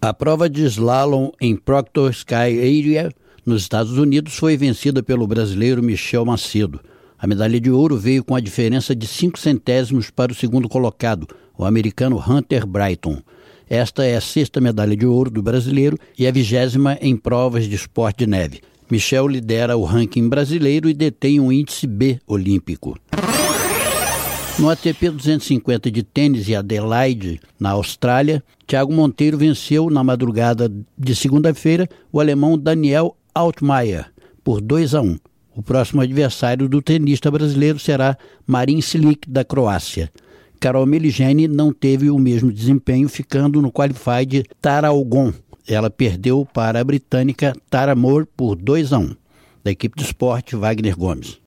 A prova de slalom em Proctor Sky Area, nos Estados Unidos, foi vencida pelo brasileiro Michel Macedo. A medalha de ouro veio com a diferença de 5 centésimos para o segundo colocado, o americano Hunter Brighton. Esta é a 6ª medalha de ouro do brasileiro e a 20ª em provas de esporte de neve. Michel lidera o ranking brasileiro e detém um índice B olímpico. No ATP 250 de tênis em Adelaide, na Austrália, Thiago Monteiro venceu na madrugada de segunda-feira o alemão Daniel Altmaier por 2-1. O próximo adversário do tenista brasileiro será Marin Cilic, da Croácia. Carol Meligeni não teve o mesmo desempenho, ficando no qualify de Tara Algon. Ela perdeu para a britânica Tara Moore por 2-1. Da equipe de esporte, Wagner Gomes.